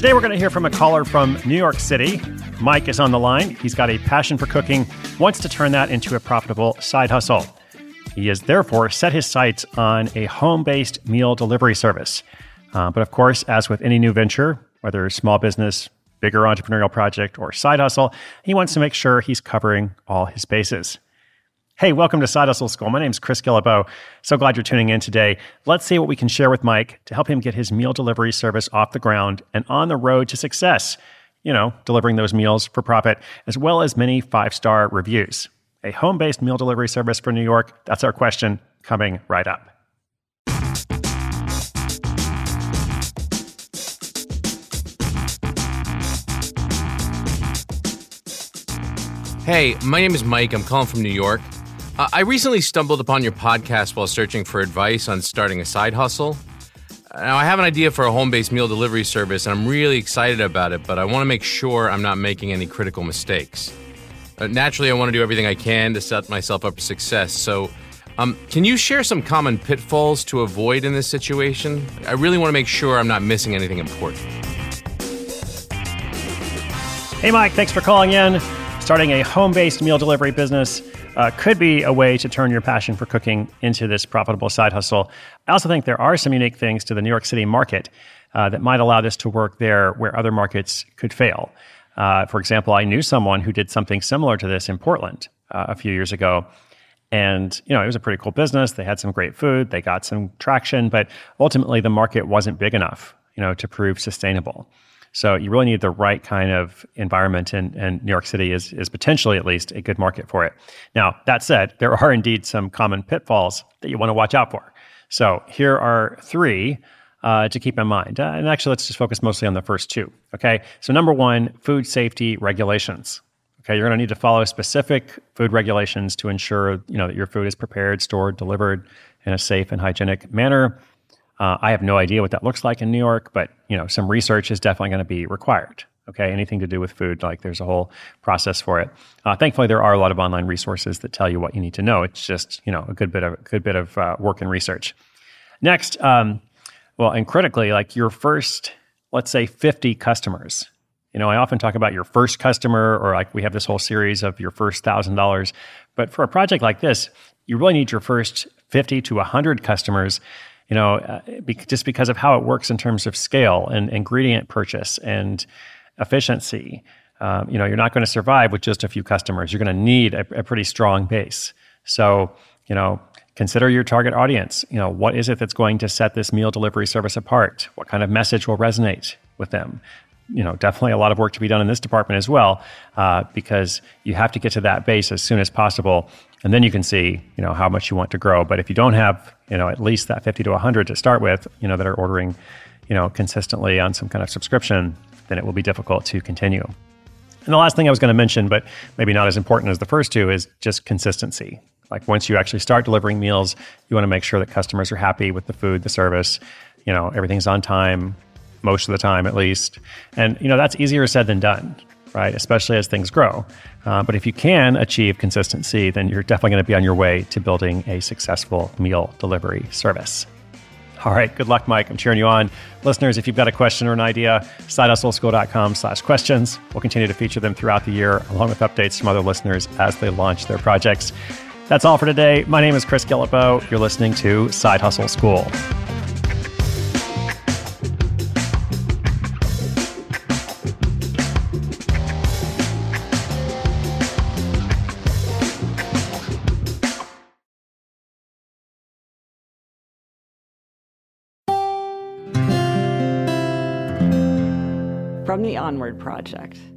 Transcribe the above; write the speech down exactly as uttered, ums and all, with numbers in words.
Today we're going to hear from a caller from New York City. Mike is on the line. He's got a passion for cooking, wants to turn that into a profitable side hustle. He has therefore set his sights on a home-based meal delivery service. Uh, but of course, as with any new venture, whether small business, bigger entrepreneurial project, or side hustle, he wants to make sure he's covering all his bases. Hey, welcome to Side Hustle School. My name's Chris Guillebeau. So glad you're tuning in today. Let's see what we can share with Mike to help him get his meal delivery service off the ground and on the road to success. You know, delivering those meals for profit, as well as many five-star reviews. A home-based meal delivery service for New York, that's our question coming right up. Hey, my name is Mike. I'm calling from New York. Uh, I recently stumbled upon your podcast while searching for advice on starting a side hustle. Now, I have an idea for a home-based meal delivery service, and I'm really excited about it, but I want to make sure I'm not making any critical mistakes. Uh, naturally, I want to do everything I can to set myself up for success. So, um, can you share some common pitfalls to avoid in this situation? I really want to make sure I'm not missing anything important. Hey, Mike, thanks for calling in. Starting a home-based meal delivery business uh, could be a way to turn your passion for cooking into this profitable side hustle. I also think there are some unique things to the New York City market uh, that might allow this to work there where other markets could fail. Uh, for example, I knew someone who did something similar to this in Portland uh, a few years ago. And, you know, it was a pretty cool business. They had some great food. They got some traction, but ultimately the market wasn't big enough, you know, to prove sustainable. So you really need the right kind of environment, and, and New York City is, is potentially at least a good market for it. Now, that said, there are indeed some common pitfalls that you want to watch out for. So here are three uh, to keep in mind. Uh, and actually, let's just focus mostly on the first two. Okay. So number one, food safety regulations. Okay. You're going to need to follow specific food regulations to ensure, you know, that your food is prepared, stored, delivered in a safe and hygienic manner. Uh, I have no idea what that looks like in New York, but you know, some research is definitely going to be required. Okay, anything to do with food, like there's a whole process for it. Uh, thankfully, there are a lot of online resources that tell you what you need to know. It's just you know a good bit of a good bit of uh, work and research. Next, um, well, and critically, like your first, let's say, fifty customers. You know, I often talk about your first customer, or like we have this whole series of your first thousand dollars. But for a project like this, you really need your first fifty to a hundred customers. You know, uh, be, just because of how it works in terms of scale and ingredient purchase and efficiency. Um, you know, you're not going to survive with just a few customers. You're going to need a, a pretty strong base. So, you know, consider your target audience. You know, what is it that's going to set this meal delivery service apart? What kind of message will resonate with them? You know, definitely a lot of work to be done in this department as well, uh, because you have to get to that base as soon as possible. And then you can see, you know, how much you want to grow. But if you don't have, you know, at least that fifty to one hundred to start with, you know, that are ordering, you know, consistently on some kind of subscription, then it will be difficult to continue. And the last thing I was going to mention, but maybe not as important as the first two, is just consistency. Like once you actually start delivering meals, you want to make sure that customers are happy with the food, the service, you know, everything's on time, most of the time at least. And, you know, that's easier said than done, right? Especially as things grow. Uh, but if you can achieve consistency, then you're definitely going to be on your way to building a successful meal delivery service. All right, good luck, Mike. I'm cheering you on. Listeners, if you've got a question or an idea, sidehustleschool.com slash questions. We'll continue to feature them throughout the year, along with updates from other listeners as they launch their projects. That's all for today. My name is Chris Guillebeau. You're listening to Side Hustle School. From the Onward Project.